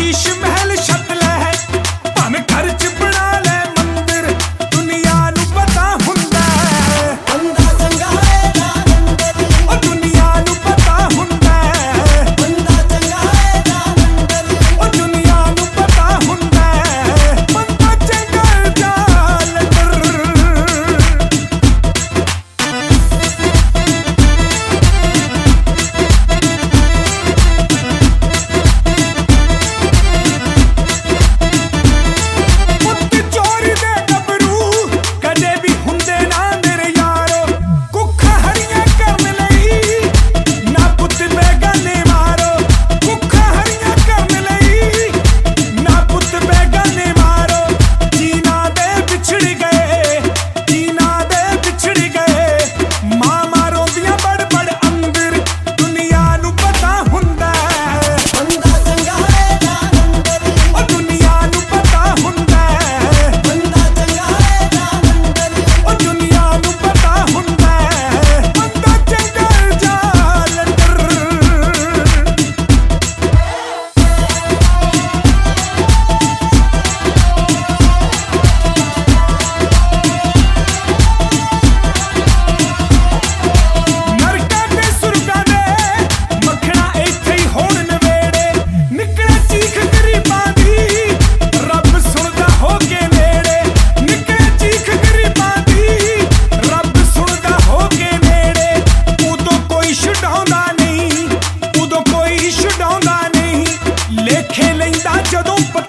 शीश महल छत लै भावें घर च बना लै मंदिर दुनिया नू पता हुंदा है बंदा चंगा होएगा नंदर ओ दुनिया नू पता हुंदा है बंदा चंगा होएगा नंदर ओ दुनिया नू पता हुंदा है बंदा चंगा जालंधर लेखे लैंदा जदों